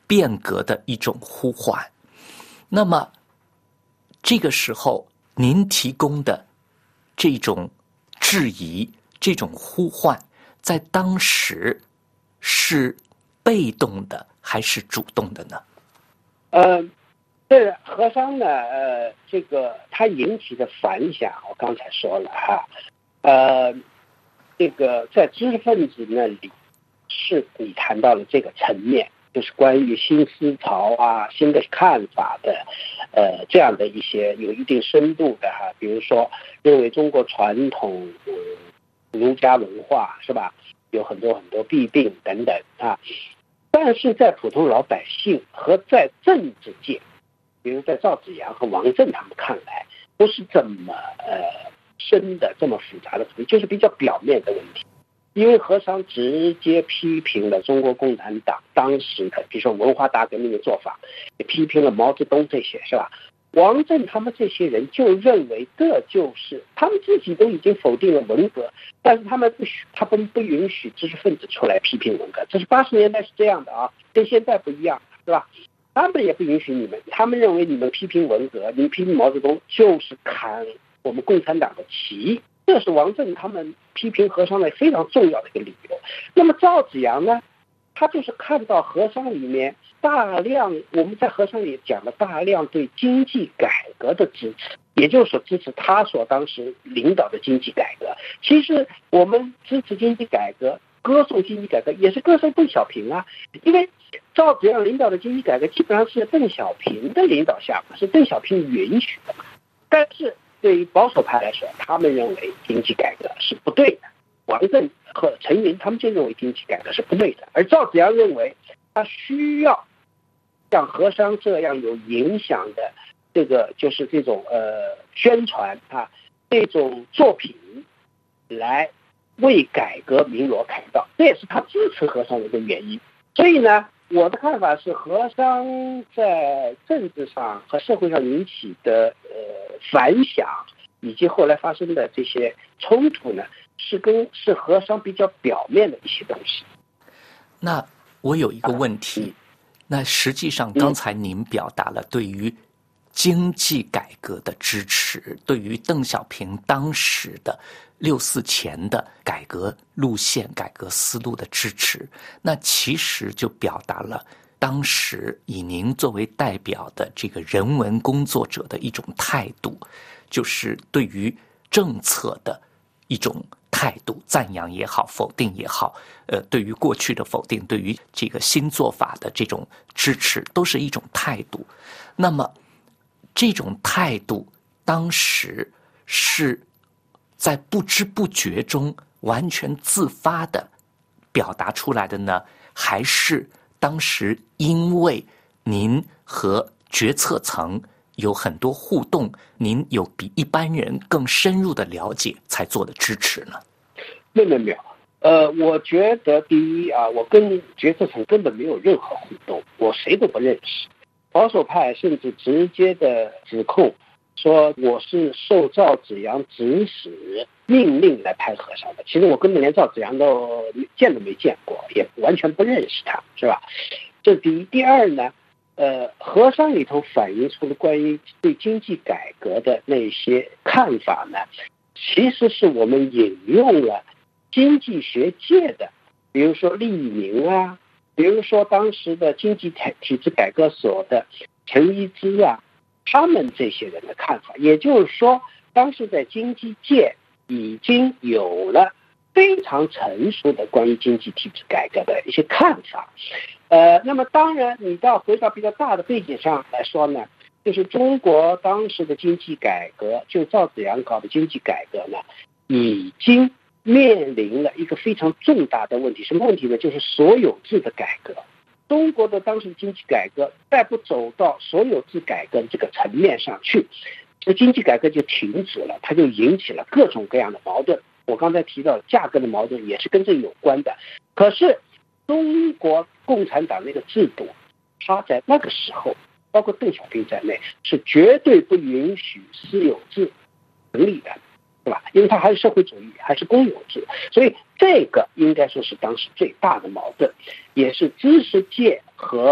Speaker 9: 变革的一种呼唤。那么这个时候您提供的这种质疑，这种呼唤，在当时是被动的还是主动的呢？
Speaker 8: 这和商呢，这个它引起的反响，我刚才说了哈，这个在知识分子那里是你谈到了这个层面，就是关于新思潮啊、新的看法的，这样的一些有一定深度的哈，比如说认为中国传统儒家文化是吧，有很多弊病等等啊，但是在普通老百姓和在政治界，比如在赵紫阳和王震他们看来，不是这么深的、这么复杂的问题，就是比较表面的问题。因为和商直接批评了中国共产党当时的，比如说文化大革命的做法，也批评了毛泽东这些，是吧？王震他们这些人就认为这就是他们自己都已经否定了文革，但是他们不允许知识分子出来批评文革，这是80年代是这样的啊，跟现在不一样，是吧？他们也不允许你们，他们认为你们批评文革，你们批评毛泽东就是砍我们共产党的旗，这是王震他们批评和商的非常重要的一个理由。那么赵紫阳呢，他就是看到和商里面大量，我们在和商里讲了大量对经济改革的支持，也就是说支持他所当时领导的经济改革。其实我们支持经济改革，歌颂经济改革，也是歌颂邓小平啊，因为赵紫阳领导的经济改革基本上是邓小平的领导下，是邓小平允许的嘛。但是对于保守派来说，他们认为经济改革是不对的，王震和陈云他们就认为经济改革是不对的，而赵紫阳认为他需要像和商这样有影响的这个就是这种宣传啊，这种作品来为改革鸣锣开道，这也是他支持和商的一个原因。所以呢，我的看法是，和商在政治上和社会上引起的反响，以及后来发生的这些冲突呢，是和商比较表面的一些东西。
Speaker 9: 那我有一个问题，那实际上刚才您表达了对于经济改革的支持，对于邓小平当时的64前的改革路线、改革思路的支持，那其实就表达了当时以您作为代表的这个人文工作者的一种态度，就是对于政策的一种态度，赞扬也好，否定也好，对于过去的否定，对于这个新做法的这种支持，都是一种态度。那么这种态度当时是在不知不觉中完全自发的表达出来的呢，还是当时因为您和决策层有很多互动，您有比一般人更深入的了解才做的支持呢？
Speaker 8: 没有，我觉得第一啊，我跟决策层根本没有任何互动，我谁都不认识。保守派甚至直接的指控说我是受赵紫阳指使命令来拍和商的，其实我根本连赵紫阳都没见过，也完全不认识他，是吧？这第一。第二呢，和商里头反映出了关于对经济改革的那些看法呢，其实是我们引用了经济学界的，比如说厉明啊，比如说当时的经济体制改革所的陈一之啊，他们这些人的看法。也就是说，当时在经济界已经有了非常成熟的关于经济体制改革的一些看法。那么当然你回到比较大的背景上来说呢，就是中国当时的经济改革，就赵紫阳搞的经济改革呢，已经面临了一个非常重大的问题。什么问题呢？就是所有制的改革。中国的当时经济改革再不走到所有制改革这个层面上去，这经济改革就停止了，它就引起了各种各样的矛盾。我刚才提到价格的矛盾也是跟这有关的。可是中国共产党那个制度，它在那个时候，包括邓小平在内，是绝对不允许私有制成立的，对吧？因为它还是社会主义，还是公有制，所以这个应该说是当时最大的矛盾，也是知识界和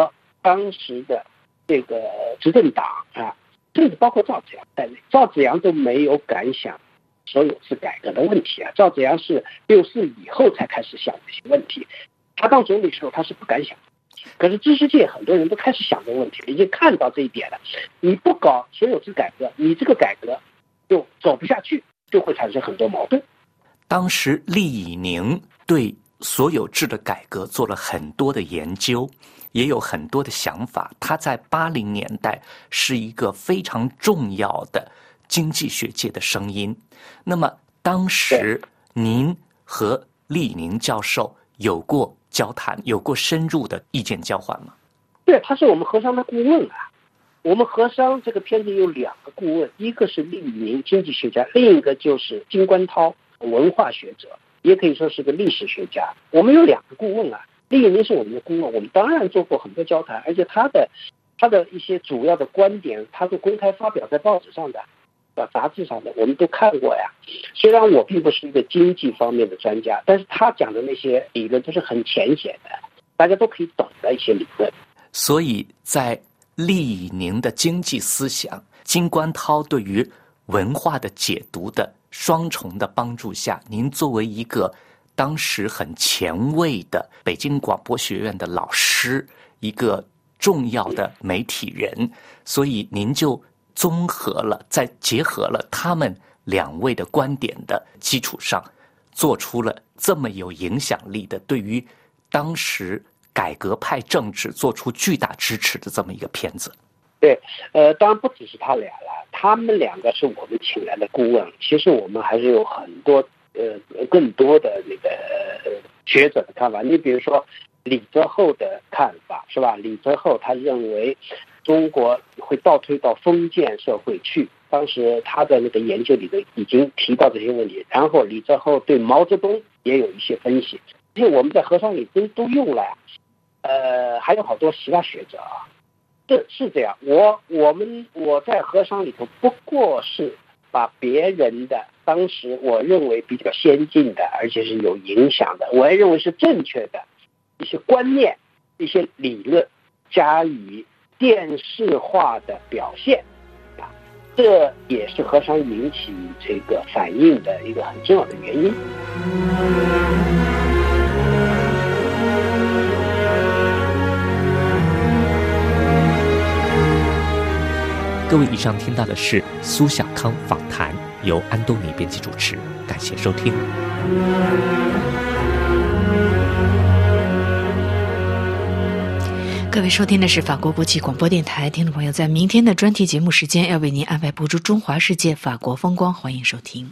Speaker 8: 当时的这个执政党啊，甚至包括赵紫阳在内，赵紫阳都没有敢想所有制改革的问题啊。赵紫阳是64以后才开始想这些问题，他当总理的时候他是不敢想。可是知识界很多人都开始想这个问题了，已经看到这一点了。你不搞所有制改革，你这个改革就走不下去，就会产生很多矛盾。
Speaker 9: 当时厉以宁对所有制的改革做了很多的研究，也有很多的想法。他在80年代是一个非常重要的经济学界的声音。那么当时您和厉以宁教授有过交谈，有过深入的意见交换吗？
Speaker 8: 对，他是我们和商的顾问啊。我们和商这个片子有2个顾问，一个是厉以宁经济学家，另一个就是金观涛文化学者，也可以说是个历史学家。我们有2个顾问啊，厉以宁是我们的顾问，我们当然做过很多交谈，而且他的一些主要的观点，他都公开发表在报纸上的。杂志上的我们都看过呀。虽然我并不是一个经济方面的专家，但是他讲的那些理论都是很浅显的，大家都可以懂的一些理论。
Speaker 9: 所以在厉以宁的经济思想，金观涛对于文化的解读的双重的帮助下，您作为一个当时很前卫的北京广播学院的老师，一个重要的媒体人，所以您就综合了，再结合了他们2位的观点的基础上，做出了这么有影响力的，对于当时改革派政治做出巨大支持的这么一个片子。
Speaker 8: 对，当然不只是他俩了，他们2个是我们请来的顾问。其实我们还是有很多更多的那个学者的看法。你比如说李泽厚的看法是吧？李泽厚他认为中国会倒退到封建社会去，当时他的那个研究里头已经提到这些问题。然后李泽厚对毛泽东也有一些分析，因为我们在和商里都用了，还有好多其他学者啊。是这样，我在和商里头不过是把别人的当时我认为比较先进的，而且是有影响的，我也认为是正确的一些观念、一些理论加以电视化的表现啊，这也是和商引起这个反应的一个很重要的原因。
Speaker 6: 各位，以上听到的是苏小康访谈，由安东尼编辑主持，感谢收听。
Speaker 1: 各位收听的是法国国际广播电台，听众朋友，在明天的专题节目时间要为您安排播出《中华世界法国风光》，欢迎收听。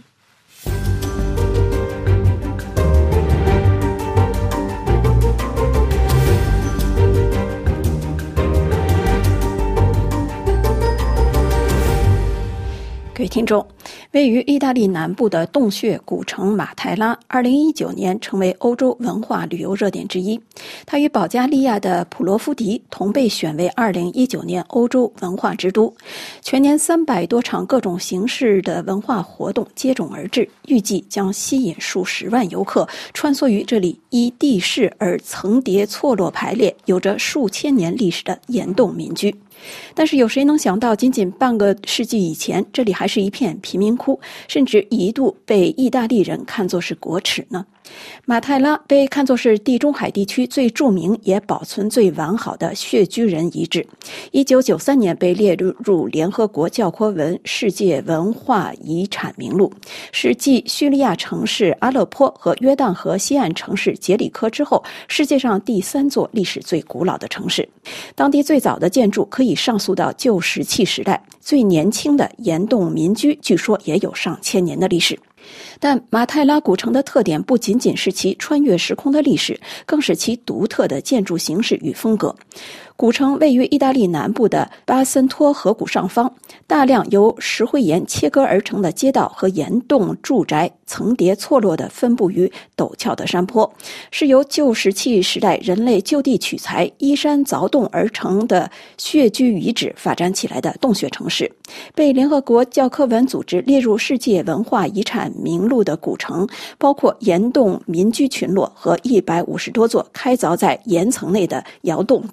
Speaker 10: 各位听众，位于意大利南部的洞穴古城马泰拉2019年成为欧洲文化旅游热点之一。它与保加利亚的普罗夫迪同被选为2019年欧洲文化之都。全年300多场各种形式的文化活动接踵而至，预计将吸引数十万游客穿梭于这里依地势而层叠错落排列、有着数千年历史的岩洞民居。但是有谁能想到，仅仅半个世纪以前，这里还是一片贫民窟，甚至一度被意大利人看作是国耻呢？马泰拉被看作是地中海地区最著名也保存最完好的穴居人遗址。1993年被列入联合国教科文世界文化遗产名录，是继叙利亚城市阿勒颇和约旦河西岸城市杰里科之后，世界上第3座历史最古老的城市。当地最早的建筑可以上溯到旧石器时代，最年轻的岩洞民居据说也有上千年的历史。但马泰拉古城的特点不仅仅是其穿越时空的历史，更是其独特的建筑形式与风格。古城位于意大利南部的巴森托河谷上方，大量由石灰岩切割而成的街道和岩洞住宅层叠错落地分布于陡峭的山坡，是由旧石器时代人类就地取材依山凿洞而成的穴居遗址发展起来的洞穴城市。被联合国教科文组织列入世界文化遗产名录的古城，包括岩洞民居群落和150多座开凿在岩层内的窑洞教堂。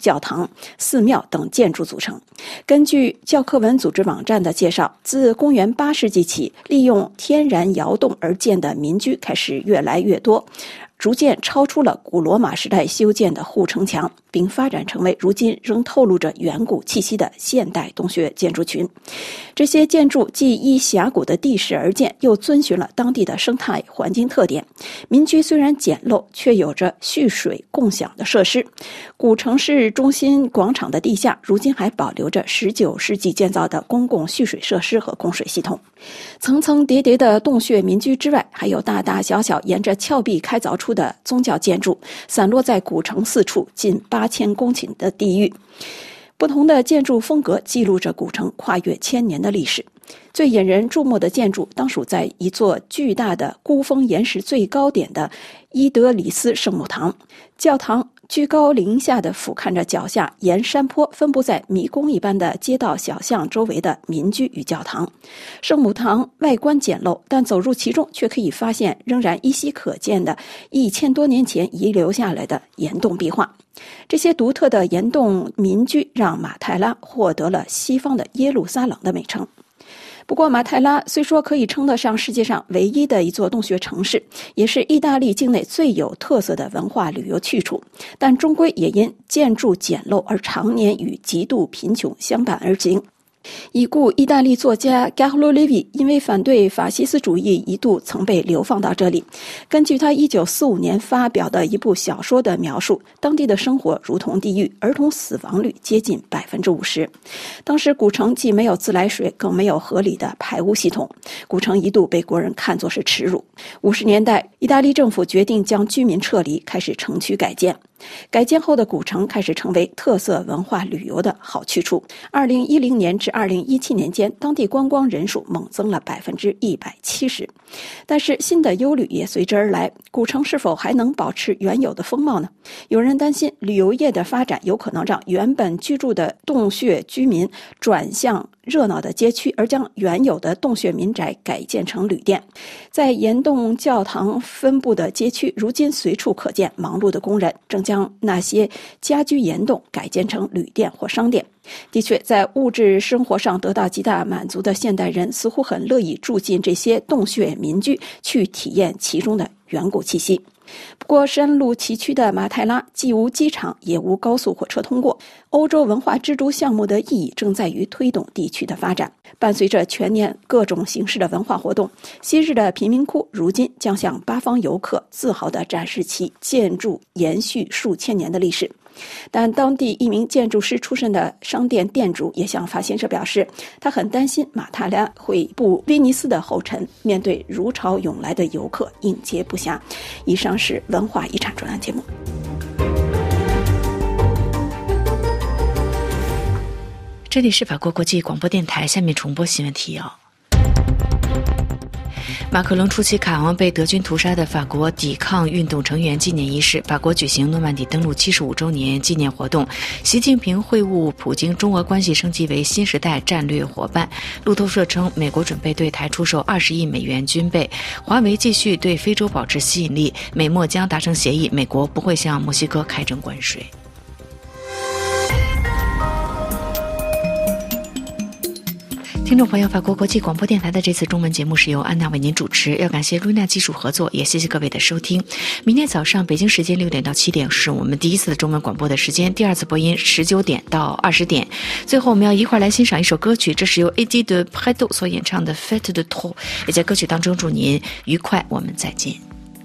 Speaker 10: 寺庙等建筑组成。根据教科文组织网站的介绍，自公元8世纪起，利用天然窑洞而建的民居开始越来越多，逐渐超出了古罗马时代修建的护城墙，并发展成为如今仍透露着远古气息的现代洞穴建筑群。这些建筑既依峡谷的地势而建，又遵循了当地的生态环境特点。民居虽然简陋，却有着蓄水共享的设施。古城市中心广场的地下，如今还保留着19世纪建造的公共蓄水设施和供水系统。层层叠叠的洞穴民居之外，还有大大小小沿着峭壁开凿出的宗教建筑，散落在古城四处近8000公顷的地域。不同的建筑风格记录着古城跨越1000年的历史。最引人注目的建筑当属在一座巨大的孤峰岩石最高点的伊德里斯圣母堂。教堂居高临下地俯瞰着脚下沿山坡分布在迷宫一般的街道小巷周围的民居与教堂。圣母堂外观简陋，但走入其中却可以发现仍然依稀可见的1000多年前遗留下来的岩洞壁画。这些独特的岩洞民居让马泰拉获得了西方的耶路撒冷的美称。不过马泰拉虽说可以称得上世界上唯一的一座洞穴城市，也是意大利境内最有特色的文化旅游去处，但终归也因建筑简陋而常年与极度贫穷相伴而行。已故意大利作家 Carlo Levi 因为反对法西斯主义一度曾被流放到这里。根据他1945年发表的一部小说的描述，当地的生活如同地狱，儿童死亡率接近50%。当时古城既没有自来水，更没有合理的排污系统，古城一度被国人看作是耻辱。50年代，意大利政府决定将居民撤离，开始城区改建。改建后的古城开始成为特色文化旅游的好去处。2010年至2017年间，当地观光人数猛增了170%。但是新的忧虑也随之而来，古城是否还能保持原有的风貌呢？有人担心旅游业的发展有可能让原本居住的洞穴居民转向热闹的街区，而将原有的洞穴民宅改建成旅店。在岩洞教堂分布的街区，如今随处可见忙碌的工人正将那些家居岩洞改建成旅店或商店。的确，在物质生活上得到极大满足的现代人似乎很乐意住进这些洞穴民居，去体验其中的远古气息。不过山路崎岖的马泰拉既无机场也无高速火车通过，欧洲文化之都项目的意义正在于推动地区的发展。伴随着全年各种形式的文化活动，昔日的贫民窟如今将向八方游客自豪地展示其建筑延续数千年的历史。但当地一名建筑师出身的商店店主也向法新社表示，他很担心马泰拉会步威尼斯的后尘，面对如潮涌来的游客应接不暇。以上是文化遗产专栏节目。
Speaker 1: 这里是法国国际广播电台，下面重播新闻提要。马克龙出席卡昂被德军屠杀的法国抵抗运动成员纪念仪式，法国举行诺曼底登陆75周年纪念活动。习近平会晤普京，中俄关系升级为新时代战略伙伴。路透社称，美国准备对台出售20亿美元军备。华为继续对非洲保持吸引力，美墨将达成协议，美国不会向墨西哥开征关税。听众朋友，法国国际广播电台的这次中文节目是由安娜为您主持，要感谢露娜技术合作，也谢谢各位的收听。明天早上北京时间6点到7点是我们第一次的中文广播的时间，第二次播音19点到20点。最后我们要一块来欣赏一首歌曲，这是由 Eddie de Préto 所演唱的 Fête de Trop， 也在歌曲当中祝您愉快，我们再见。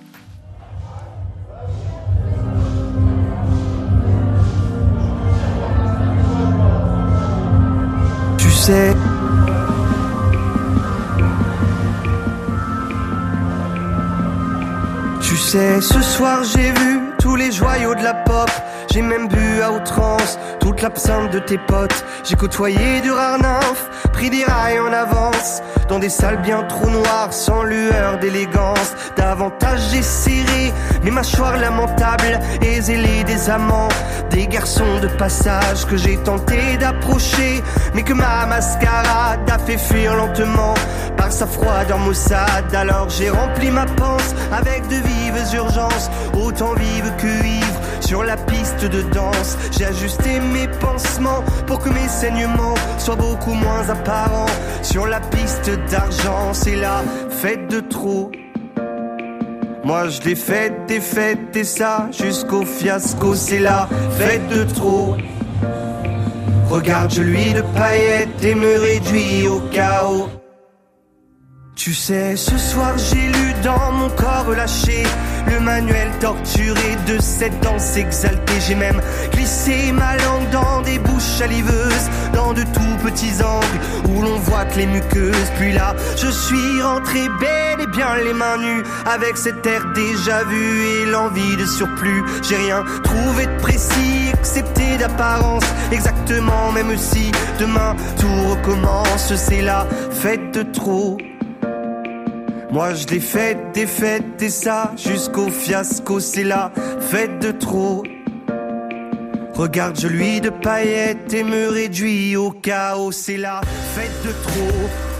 Speaker 11: Tu sais, ce soir j'ai vu tous les joyaux de la pop. J'ai même bu à outrance toute l'absinthe de tes potes. J'ai côtoyé de rares nymphes, pris des rails en avance, dans des salles bien trop noires, sans lueur d'élégance. Davantage j'ai serré mes mâchoires lamentables et zélé des amants, des garçons de passage que j'ai tenté d'approcher, mais que ma mascarade a fait fuir lentement par sa froideur maussade. Alors j'ai rempli ma panse avec de vives urgences, autant vives que ivres, sur la piste piste de danse. J'ai ajusté mes pansements pour que mes saignements soient beaucoup moins apparents. Sur la piste d'argent, c'est la fête de trop. Moi je l'ai faite des fêtes et ça jusqu'au fiasco, c'est la fête de trop. Regarde, je lui de paillettes et me réduis au chaos. Tu sais, ce soir j'ai lu dans mon corps relâché le manuel torturé de cette danse exaltée. J'ai même glissé ma langue dans des bouches saliveuses, dans de tout petits angles où l'on voit que les muqueuses. Puis là, je suis rentré bel et bien les mains nues, avec cet air déjà vu et l'envie de surplus. J'ai rien trouvé de précis, excepté d'apparence, exactement, même si demain tout recommence. C'est la fête de trop. Moi je l'ai faite des fêtes et ça jusqu'au fiasco, c'est la fête de trop. Regarde, je lui de paillettes et me réduis au chaos, c'est la fête de trop.